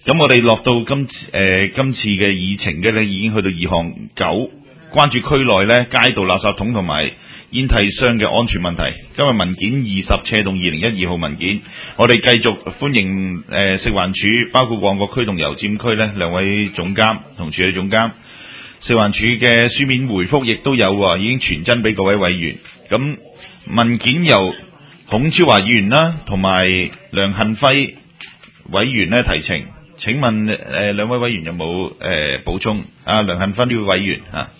咁我哋落到今次嘅議程嘅咧，已經去到2項9，關注區內咧街道垃圾桶同埋煙蒂箱嘅安全問題。今日文件20/2012號文件，我哋繼續歡迎食環署，包括旺角區同油尖區咧兩位總監同處理總監。食環署嘅書面回覆亦都有已經傳真俾各位委員。咁文件由孔超華議員啦同埋梁恨輝委員咧提呈。請問兩位委員有冇補充？梁恨輝呢位委員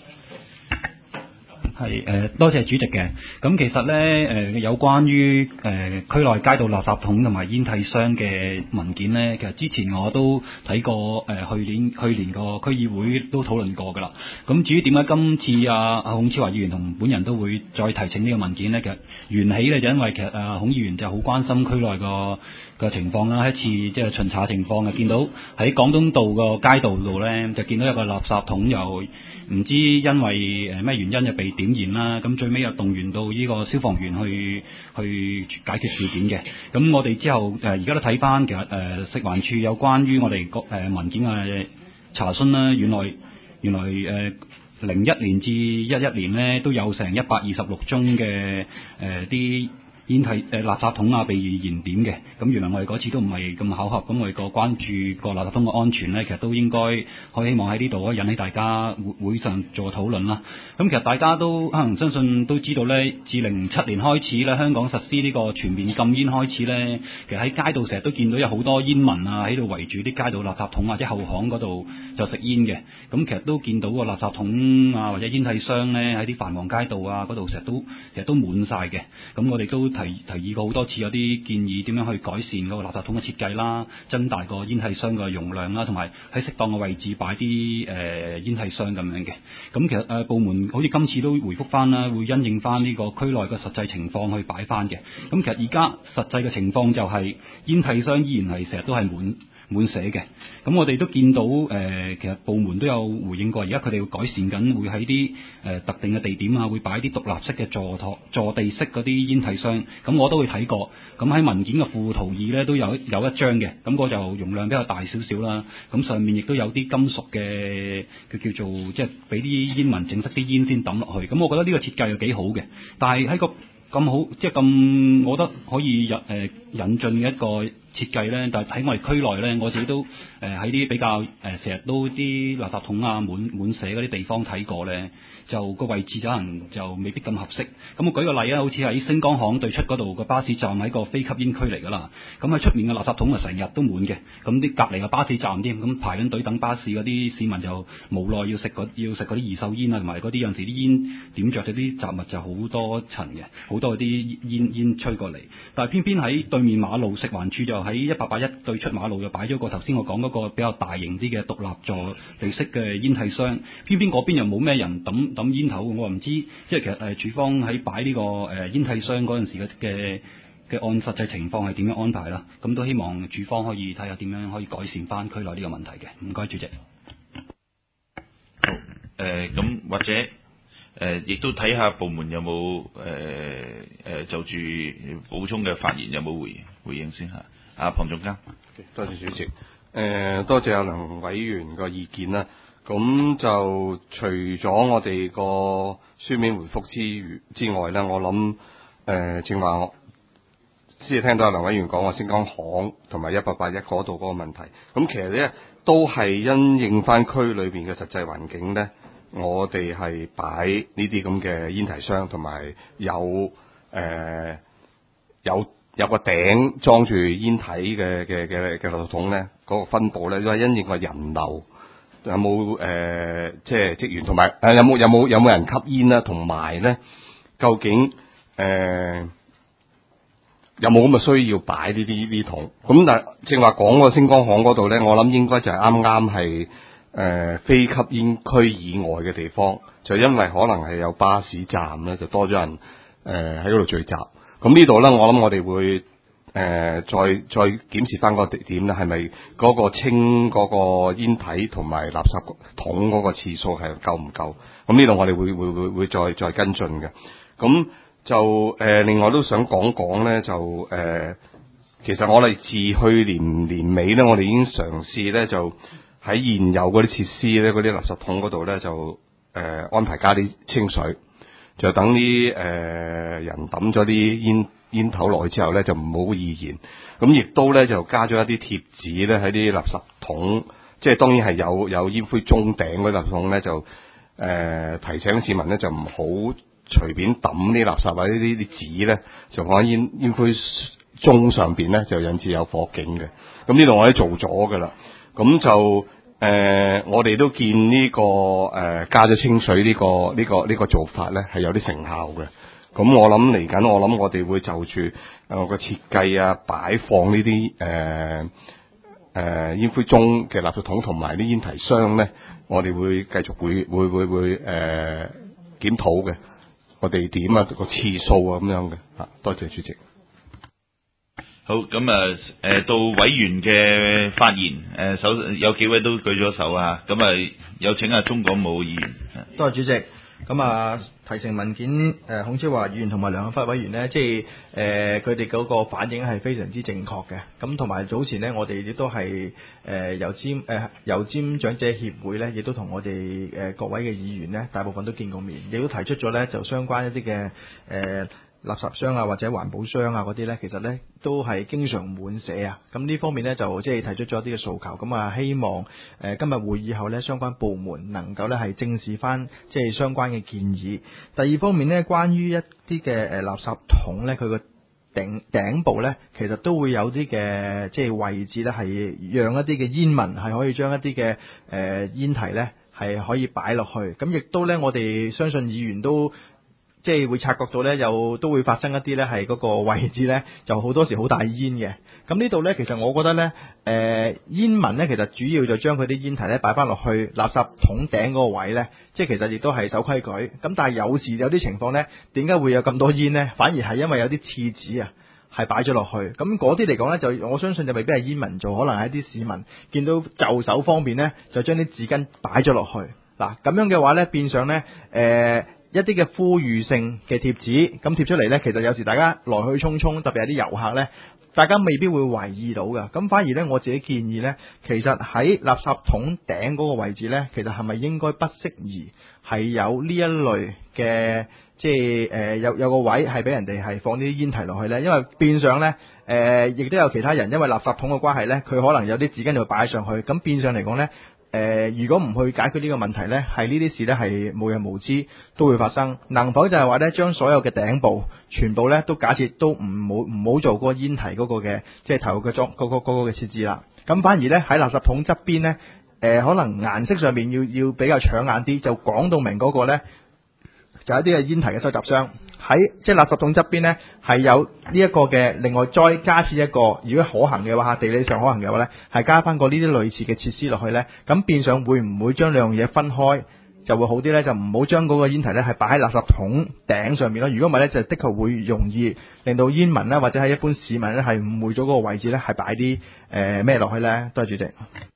係多謝主席嘅。咁其實咧有關於區內街道垃圾桶同埋煙蒂箱嘅文件咧，其實之前我都睇過去年個區議會都討論過㗎啦。咁至於點解今次孔超華議員同本人都會再提請呢個文件咧？其實緣起咧就因為其實孔議員就好關心區內個情況啦，一次即係巡查情況見到喺廣東道個街道度咧，就見到一個垃圾桶又唔知因為咩原因就被點燃啦，咁最尾又動員到呢個消防員去解決事件嘅。咁我哋之後而家都睇翻，其實食環署有關於我哋文件嘅查詢啦，原來01年至11年咧都有成126宗嘅啲煙蒂垃圾桶被燃點嘅。咁原來我哋嗰次都唔係咁巧合，咁我哋個關注個垃圾桶嘅安全咧，其實都應該可以希望喺呢度引起大家會上做討論啦。咁其實大家都可能相信都知道咧，自07年開始咧，香港實施呢個全面禁煙開始咧，其實喺街道成日都見到有好多煙民喺度圍住啲街道垃圾桶或者後巷嗰度就食煙嘅。咁其實都見到個垃圾桶或者煙蒂箱咧喺啲繁忙街道嗰度成日都滿晒嘅。咁我哋都提議過好多次，有啲建議點樣去改善嗰個垃圾桶嘅設計啦，增大個煙蒂箱嘅容量啦，同埋喺適當嘅位置擺啲煙蒂箱咁樣嘅。咁其實部門好似今次都回覆翻啦，會因應翻呢個區內嘅實際情況去擺翻嘅。咁其實而家實際嘅情況就係煙蒂箱依然係成日都係滿瀉嘅。咁我哋都見到其實部門都有回應過，而家佢哋會改善緊，會喺啲特定嘅地點會擺啲獨立式嘅坐地式嗰啲煙蒂箱。咁我都會睇過。咁喺文件嘅附圖2咧都有一張嘅。咁嗰就容量比較大少少啦。咁上面亦都有啲金屬嘅，佢叫做即係俾啲煙民整熄啲煙先抌落去。咁我覺得呢個設計又幾好嘅。但係喺個咁好，即係咁，我覺得可以引進嘅一個設計咧，但係喺我哋區內咧，我自己都喺啲比較成日都啲垃圾桶滿瀉嗰啲地方睇過咧，就個位置可能就未必咁合適。咁我舉個例好似喺星光行對出嗰度個巴士站係個非吸煙區嚟㗎啦。咁喺出面嘅垃圾桶成日都滿嘅。咁啲隔離嘅巴士站添，咁排緊隊等巴士嗰啲市民就無奈要食嗰啲二手煙同埋嗰啲有陣時啲煙點着咗啲雜物就好多塵嘅，好多啲煙吹過嚟。但係偏偏喺對面馬路食環署就喺1881對出馬路就擺咗個頭先我講嗰個比較大型啲嘅獨立座地式嘅煙蒂箱，偏偏嗰邊又冇咩人抌煙頭，我唔知即係其實署方喺擺呢個煙蒂箱嗰陣時嘅按實際情況係點樣安排啦？咁都希望署方可以睇下點樣可以改善翻區內呢個問題嘅。唔該，主席。 好，咁或者亦都睇下部門有冇就住補充嘅發言有冇回應先嚇。龐總監， 多謝主席。多謝阿梁委員個意見啦。咁就除咗我哋個書面回覆之外咧，我諗正話我先係聽到阿梁委員講話星光行同埋1881嗰度嗰個問題。咁其實咧都係因應翻區裏邊嘅實際環境咧，我哋係擺呢啲咁嘅煙蒂箱，同埋有個頂裝住煙體嘅垃圾桶咧，嗰個分佈咧都係因應個人流。有冇即係職員同埋有冇人吸煙啦？同埋咧，究竟有冇咁嘅需要擺呢啲桶？咁但係正話講個星光行嗰度咧，我諗應該就係啱係非吸煙區以外嘅地方，就因為可能係有巴士站咧，就多咗人喺嗰度聚集。咁呢度咧，我諗我哋會再檢視翻個地點咧，係咪嗰個清嗰個煙體同埋垃圾桶嗰個次數係夠唔夠？咁呢度我哋會再跟進嘅。咁就另外都想講咧，就其實我哋自去年尾咧，我哋已經嘗試咧就喺現有嗰啲設施咧，嗰啲垃圾桶嗰度咧就安排加啲清水，就等啲人抌咗啲煙頭落去之後咧，就唔好易燃。咁亦都咧就加咗一啲貼紙咧喺啲垃圾桶，即係當然係有煙灰盅頂嗰啲垃圾桶咧，就提醒市民咧就唔好隨便抌啲垃圾或者啲紙咧，就放喺煙灰盅上邊咧，就引致有火警嘅。咁呢度我哋做咗噶啦，咁就我哋都見呢個加咗清水呢個做法咧係有啲成效嘅。咁我諗嚟緊，我哋會就住個設計啊、擺放呢啲煙灰盅嘅垃圾桶同埋啲煙提箱咧，我哋會繼續會檢討嘅。個地點啊、個次數啊咁樣嘅。多謝主席。 好，咁到委員嘅發言，有幾位都舉咗手啊，咁有請鍾廣武議員。 多謝主席。咁提呈文件，孔超華議員同埋梁啟發委員呢，即係佢哋嗰個反應係非常之正確嘅。咁同埋早前呢，我哋亦都係油尖長者協會呢，亦都同我哋各位嘅議員呢，大部分都見過面，亦都提出咗呢，就相關一啲嘅垃圾箱啊或者環保箱啊嗰啲呢，其實呢都係經常滿瀉啊。咁呢方面呢，就即係提出咗一啲嘅訴求。咁希望今日會議後呢，相關部門能夠呢係正視翻即係相關嘅建議。第二方面呢，關於一啲嘅垃圾桶呢，佢個頂部呢，其實都會有啲嘅即係位置呢，係讓一啲嘅煙民係可以將一啲嘅煙提呢係可以擺落去。咁亦都呢，我哋相信議員都即係會察覺到咧，都會發生一啲咧係嗰個位置咧，就好多時好大煙嘅。咁呢度咧，其實我覺得咧，煙民咧其實主要就將佢啲煙提咧擺翻落去垃圾桶頂嗰個位咧，即係其實亦都係守規矩。咁但係有時有啲情況咧，點解會有咁多煙咧？反而係因為有啲廁紙啊，係擺咗落去。咁嗰啲嚟講咧，就我相信就未必係煙民做，可能係一啲市民見到就手方便咧，就將啲紙巾擺咗落去。嗱，咁樣嘅話咧，變相咧，一啲嘅呼籲性嘅貼紙，咁貼出嚟呢，其實有時大家來去匆匆，特別係啲遊客呢，大家未必會懷意到嘅。咁反而呢，我自己建議呢，其實喺垃圾桶頂嗰個位置呢，其實係咪應該不適宜係有呢一類嘅，即係有個位係俾人哋係放啲煙提落去呢？因為變相呢，亦都有其他人因為垃圾桶嘅關係呢，佢可能有啲紙巾就會擺上去，咁變相嚟講呢。如果唔去解決呢個問題呢，係呢啲事呢係無人無知都會發生。能否就係話呢，將所有嘅頂部全部呢都假設都唔好做嗰個煙提嗰個嘅即係頭嘅嗰個嘅設置啦。咁反而呢，喺垃圾桶側邊呢，可能顏色上面要比較搶眼啲，就講到明嗰個呢，就係一啲嘅煙提嘅收集箱。喺即係垃圾桶側邊呢，係有呢一個嘅，另外再加設一個，如果可行嘅話，地理上可行嘅話呢，係加翻個呢啲類似嘅設施落去呢。咁變相會唔會將兩樣嘢分開就會好啲呢？就唔好將嗰個煙提呢係擺喺垃圾桶頂上面咯。如果唔係呢，就的確會容易令到煙民呢，或者係一般市民呢，係誤會咗嗰個位置呢，係擺啲咩落去呢？多謝主席。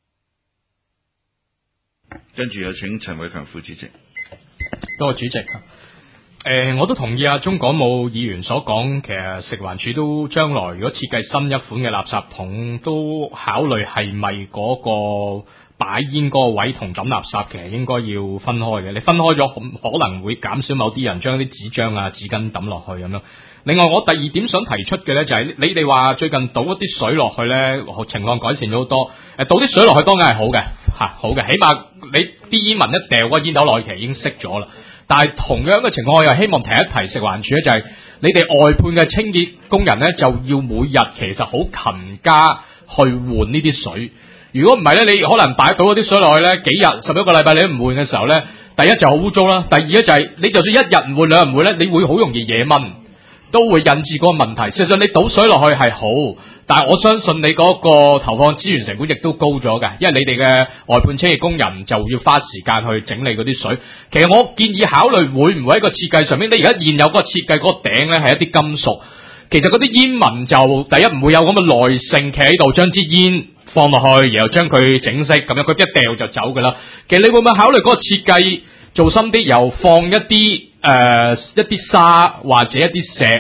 跟住有請陳偉強副主席。 多謝主席。我都同意鍾廣武議員所講，其實食環署都將來如果設計新一款嘅垃圾桶，都考慮係咪嗰個擺煙嗰個位同抌垃圾其實應該要分開嘅。你分開咗，可能會減少某啲人將啲紙張啊、紙巾抌落去咁樣。另外，我第二點想提出嘅呢，就係你哋話最近倒一啲水落去呢，情況改善咗好多。倒啲水落去當然係好嘅，好嘅，起碼你啲煙民一掉個煙頭落去，其實已經熄咗啦。但係同樣嘅情況，我又希望提一提食環署咧，就係你哋外判嘅清潔工人咧，就要每日其實好勤加去換呢啲水。如果唔係咧，你可能擺倒嗰啲水落去咧，幾日11個禮拜你都唔換嘅時候咧，第一就好污糟啦，第二咧就係你就算一日唔換兩日唔換咧，你會好容易惹蚊，都會引致嗰個問題。事實上你倒水落去係好。但係我相信你嗰個投放資源成本亦都高咗嘅，因為你哋嘅外判清潔工人就要花時間去整理嗰啲水。其實我建議考慮會唔會喺個設計上面，你而家現有嗰個設計嗰個頂咧係一啲金屬，其實嗰啲煙民就第一唔會有咁嘅耐性企喺度將支煙放落去，然後將佢整熄，咁樣佢一掉就走㗎啦。其實你會唔會考慮嗰個設計做深啲，由放一啲沙或者一啲石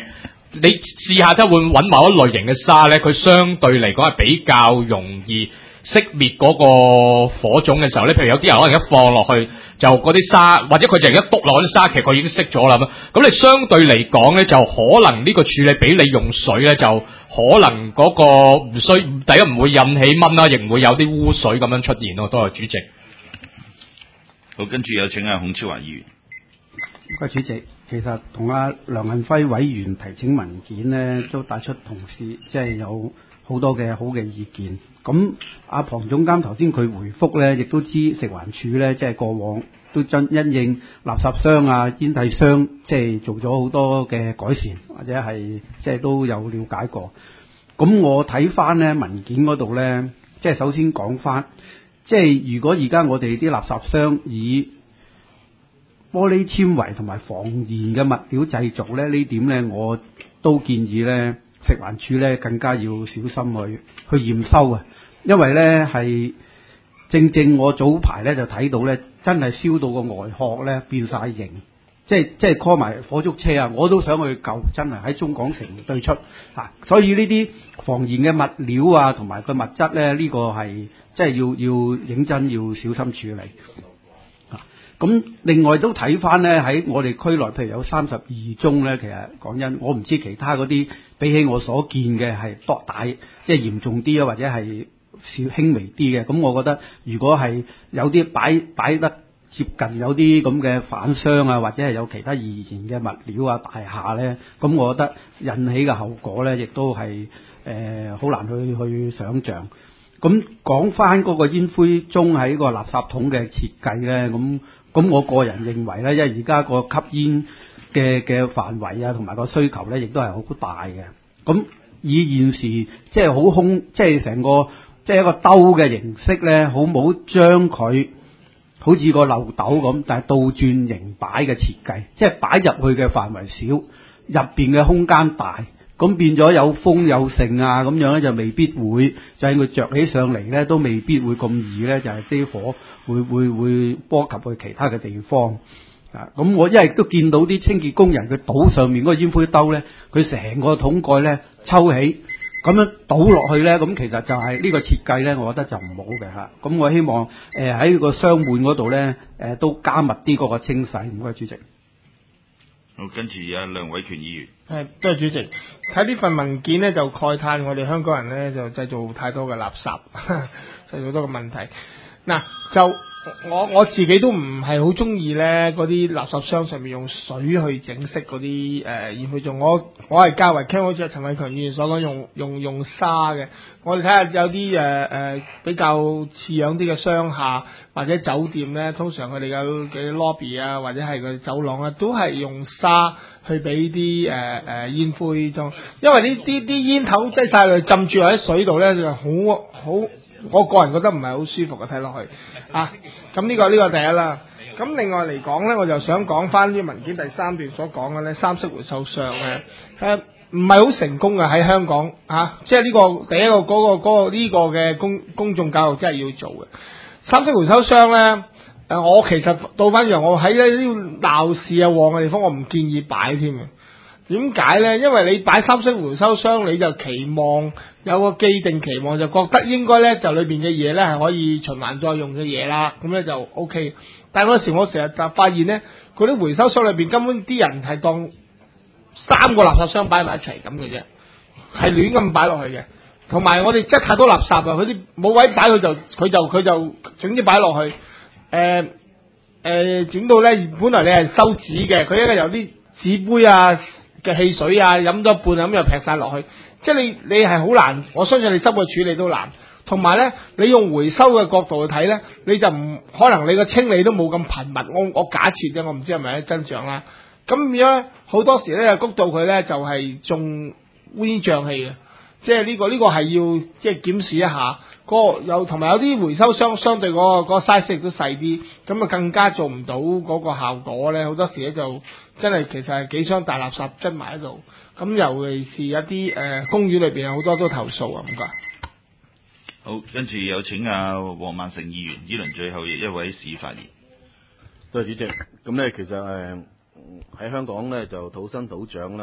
你試下睇會揾某一類型嘅沙咧，佢相對嚟講係比較容易熄滅嗰個火種嘅時候咧，譬如有啲人可能一放落去就嗰啲沙，或者佢就一篤落嗰啲沙，其實佢已經熄咗啦。咁你相對嚟講咧，就可能呢個處理比你用水咧，就可能嗰個唔需，第一唔會引起蚊啦，亦唔會有啲污水咁樣出現咯。多謝主席。 好，跟住有請阿孔超華議員。 唔該主席，其實同阿梁銀輝委員提請文件呢，都帶出同事即係有好多嘅好嘅意見。咁阿龐總監頭先佢回覆呢，亦都知食環署呢，即係過往都因應垃圾箱啊、煙蒂箱，即係做咗好多嘅改善，或者係即係都有了解過。咁我睇翻呢文件嗰度呢，即係首先講翻，即係如果而家我哋啲垃圾箱以玻璃纖維同埋防燃嘅物料製造咧，呢點咧我都建議咧食環署咧更加要小心去驗收啊！因為咧係正我早排咧就睇到咧，真係燒到個外殼咧變晒形，即係 call 埋火燭車啊！我都想去救，真係喺中港城對出啊！所以呢啲防燃嘅物料啊，同埋個物質咧，呢個係即係要認真要小心處理。咁另外都睇翻咧喺我哋區內，譬如有32宗咧，其實講真，我唔知其他嗰啲比起我所見嘅係多大，即係嚴重啲啊，或者係少輕微啲嘅。咁我覺得如果係有啲擺得接近有啲咁嘅反箱啊，或者係有其他易燃嘅物料啊、大廈咧，咁我覺得引起嘅後果咧，亦都係好難去想像。咁講翻嗰個煙灰盅喺個垃圾桶嘅設計咧，咁我個人認為咧，因為而家個吸煙嘅範圍啊，同埋個需求咧，亦都係好大嘅。咁以現時即係好空，即係成個即係一個兜嘅形式咧，好冇將佢好似個漏斗咁，但係倒轉型擺嘅設計，即係擺入去嘅範圍少，入邊嘅空間大。咁變咗有風有盛啊，咁樣咧就未必會，就係佢着起上嚟咧，都未必會咁易咧，就係啲火會波及去其他嘅地方啊。咁我因為都見到啲清潔工人佢倒上面嗰個煙灰兜咧，佢成個桶蓋咧抽起，咁樣倒落去咧，咁其實就係呢個設計咧，我覺得就唔好嘅嚇。咁我希望喺個箱門嗰度咧，都加密啲嗰個清洗。唔該主席。 好，跟住有梁偉權議員。 多謝主席。睇呢份文件呢，就慨嘆我哋香港人呢，就製造太多嘅垃圾，製造多個問題。嗱，就我自己都唔係好中意呢嗰啲垃圾箱上面用水去整飾嗰啲煙灰盅。我係較為傾好似陳偉強議員所講用沙嘅。我哋睇下有啲比較似樣啲嘅商廈或者酒店呢，通常佢哋嘅 lobby 啊或者係個走廊啊，都係用沙去俾啲煙灰盅，因為呢啲煙頭擠晒落去浸住喺水度咧，就好，我個人覺得唔係好舒服嘅睇落去啊。咁呢個第一啦。咁另外嚟講咧，我就想講翻啲文件第3段所講嘅咧，三色回收箱咧，唔係好成功嘅喺香港啊，即係呢個第一個嗰個呢個嘅公眾教育真係要做嘅。三色回收箱咧。我其實倒翻轉，我喺呢啲鬧市啊旺嘅地方，我唔建議擺添嘅。點解咧？因為你擺三色回收箱，你就期望有個既定期望，就覺得應該咧就裏邊嘅嘢咧係可以循環再用嘅嘢啦，咁咧就 OK。但係嗰時我成日就發現咧，嗰啲回收箱裏邊根本啲人係當3個垃圾箱擺埋一齊咁嘅啫，係亂咁擺落去嘅。同埋我哋擠太多垃圾啊，佢啲冇位擺，佢就總之擺落去。整到咧，本來你係收紙嘅，佢一個有啲紙杯啊嘅汽水啊，飲咗半咁又劈晒落去，即係你係好難，我相信你收個處理都難。同埋咧，你用回收嘅角度去睇咧，你就唔可能你個清理都冇咁頻密。我假設啫，我唔知係咪真相啦。咁變咗好多時咧，谷到佢咧就係中烏煙瘴氣嘅，即係呢個係要即係檢視一下。同埋有啲回收箱相對嗰個 size 亦都細啲，咁啊更加做唔到嗰個效果咧。好多時咧就真係其實係幾箱大垃圾擠埋喺度。咁尤其是一啲公園裏邊有好多都投訴啊，唔該。 好，跟住有請黃萬成議員，呢輪最後一位市發言。 多謝主席。咁咧其實喺香港咧就土生土長啦，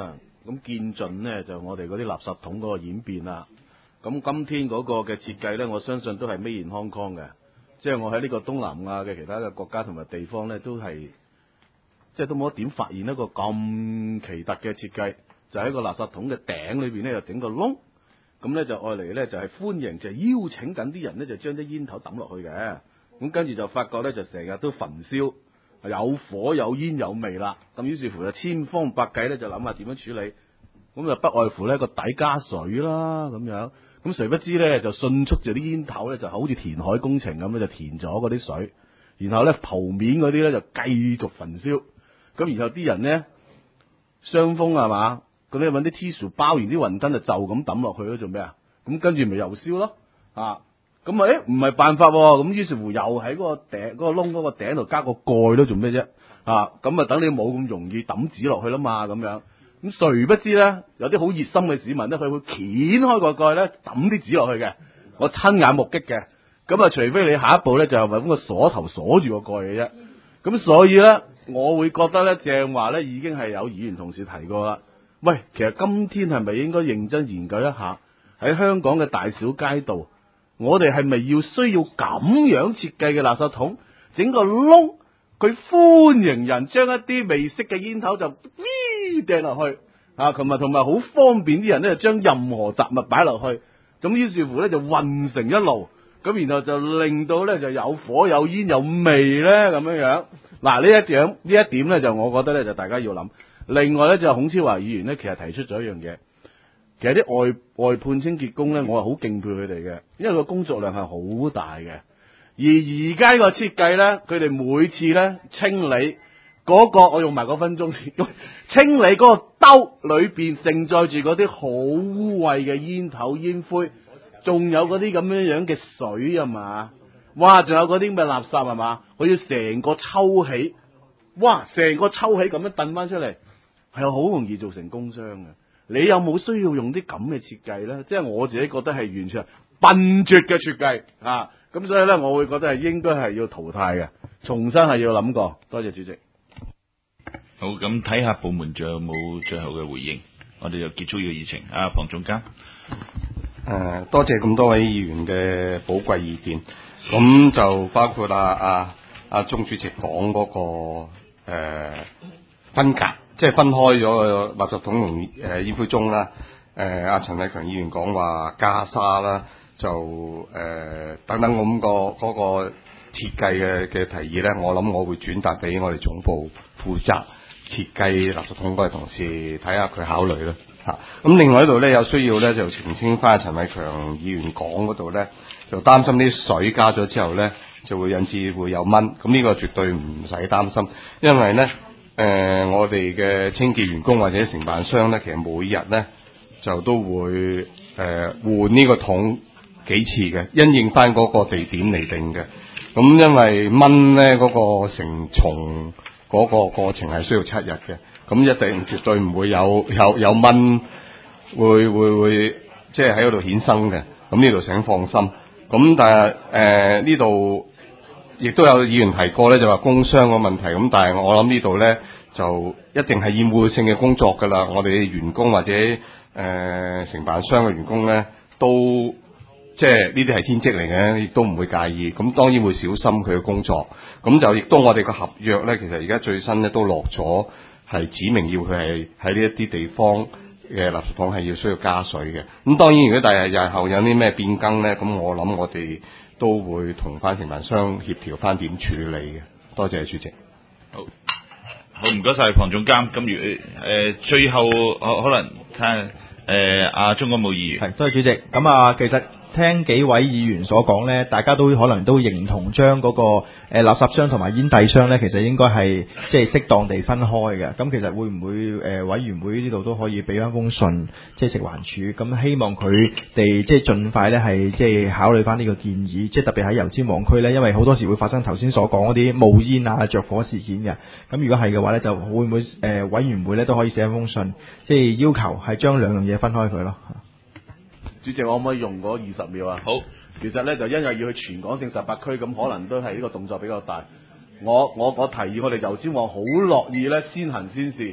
咁見盡呢，就我哋嗰啲垃圾桶嗰個演變啦。咁今天嗰個嘅設計呢，我相信都係 made in Hong Kong 嘅，即係我喺呢個東南亞嘅其他嘅國家同埋地方呢，都係即係都冇一點發現一個咁奇特嘅設計，就喺個垃圾桶嘅頂裏邊呢，就整個窿，咁呢，就愛嚟呢，就係歡迎，就係邀請緊啲人呢，就將啲煙頭抌落去嘅。咁跟住就發覺呢，就成日都焚燒，有火有煙有味啦。咁於是乎就千方百計呢，就諗下點樣處理。咁就不外乎呢個底加水啦咁樣。咁誰不知咧，就迅速就啲煙頭咧就好似填海工程咁咧，就填咗嗰啲水，然後咧鋪面嗰啲咧就繼續焚燒。咁然後啲人咧傷風係嘛，咁咧揾啲 tissue 包完啲雲燈就咁抌落去咯，做咩啊？咁跟住咪又燒咯啊！咁啊唔係辦法喎。咁於是乎又喺嗰個頂嗰個窿嗰個頂度加個蓋咯，做咩啫？啊咁啊等你冇咁容易抌紙落去啦嘛，咁樣。咁誰不知咧，有啲好熱心嘅市民咧，佢會掀開個蓋咧，抌啲紙落去嘅。我親眼目擊嘅。咁啊，除非你下一步咧就係揾個鎖頭鎖住個蓋嘅啫。咁所以咧，我會覺得咧，正話咧已經係有議員同事提過啦。喂，其實今天係咪應該認真研究一下喺香港嘅大小街道，我哋係咪要需要咁樣設計嘅垃圾桶，整個窿？佢歡迎人將一啲未熄嘅煙頭就掟落去啊，同埋好方便啲人咧，將任何雜物擺落去，咁於是乎咧就混成一爐，咁然後就令到咧就有火有煙有味咧咁樣樣。嗱呢一點咧就我覺得咧就大家要諗。另外咧就孔超華議員咧其實提出咗一樣嘢，其實啲外判清潔工咧我係好敬佩佢哋嘅，因為個工作量係好大嘅。而家個設計咧，佢哋每次咧清理嗰個，我用埋嗰分鐘先，清理嗰個兜裏邊盛載住嗰啲好污穢嘅煙頭煙灰，仲有嗰啲咁樣嘅水啊嘛，哇！仲有嗰啲咁嘅垃圾係嘛，我要成個抽起，哇！成個抽起咁樣掟翻出嚟，係好容易造成工傷嘅。你有冇需要用啲咁嘅設計咧？即係我自己覺得係完全係笨拙嘅設計啊！咁所以咧，我會覺得係應該係要淘汰嘅，重新係要諗過。多謝主席。 好，咁睇下部門仲有冇最後嘅回應，我哋就結束呢個議程。阿龐總監， 多謝咁多位議員嘅寶貴意見。咁就包括阿鍾主席講嗰個分隔，即係分開咗個垃圾桶同煙灰盅啦。阿陳偉強議員講話加沙啦。就等等咁嗰個設計嘅提議咧，我諗我會轉達俾我哋總部負責設計垃圾桶嗰位同事睇下佢考慮啦嚇。咁另外呢度咧有需要咧就澄清翻陳偉強議員講嗰度咧，就擔心啲水加咗之後咧就會引致會有蚊。咁呢個絕對唔使擔心，因為咧我哋嘅清潔員工或者承辦商咧，其實每日咧就都會換呢個桶幾次嘅，因應翻嗰個地點嚟定嘅。咁因為蚊咧嗰個成蟲嗰個過程係需要7日嘅，咁一定絕對唔會有蚊會即係喺嗰度衍生嘅。咁呢度請放心。咁但係呢度亦都有議員提過咧，就話工傷個問題。咁但係我諗呢度咧就一定係厭惡性嘅工作㗎啦。我哋員工或者承辦商嘅員工咧都。即係呢啲係天職嚟嘅，亦都唔會介意。咁當然會小心佢嘅工作。咁就亦都我哋嘅合約咧，其實而家最新咧都落咗，係指明要佢係喺呢一啲地方嘅垃圾桶係要需要加水嘅。咁當然如果日後有啲咩變更咧，咁我諗我哋都會同翻承辦商協調翻點處理嘅。多謝主席。 好，唔該晒龐總監。咁最後可能睇下阿鍾國武議員。 係，多謝主席。咁啊，其實。聽幾位議員所講呢，大家都可能都認同將嗰個垃圾箱同埋煙蒂箱呢，其實應該係即係適當地分開嘅。咁其實會唔會委員會呢度都可以俾翻封信，即係食環署，咁希望佢哋即係盡快呢係即係考慮翻呢個建議，即係特別喺油尖旺區呢，因為好多時會發生頭先所講嗰啲冒煙啊、着火事件嘅。咁如果係嘅話呢，就會唔會委員會呢都可以寫一封信，即係要求係將兩樣嘢分開佢咯。 主席，我可唔可以用嗰20秒啊？ 好， 其實咧就因為要去全港性18區，咁可能都係呢個動作比較大。我提議我哋油尖旺好樂意咧先行先試，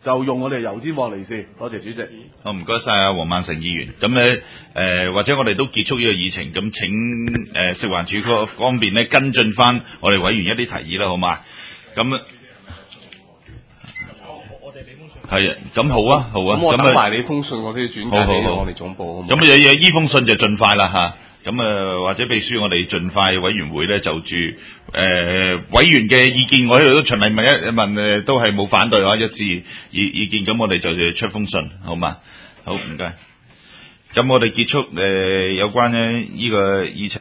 就用我哋油尖旺嚟試。多謝主席。 好，唔該晒啊，黃萬成議員。咁咧或者我哋都結束呢個議程，咁請食環署嗰方面咧跟進翻我哋委員一啲提議啦，好嘛？咁係啊，咁好啊，好啊。 咁我等埋你封信，我都要轉介俾我哋總部。 咁呢封信就盡快啦嚇。咁或者秘書我哋盡快委員會咧就住委員嘅意見，我喺度都循例問一問都係冇反對啊，一致意見，咁我哋就出封信，好嘛？好，唔該。咁我哋結束有關呢個議程。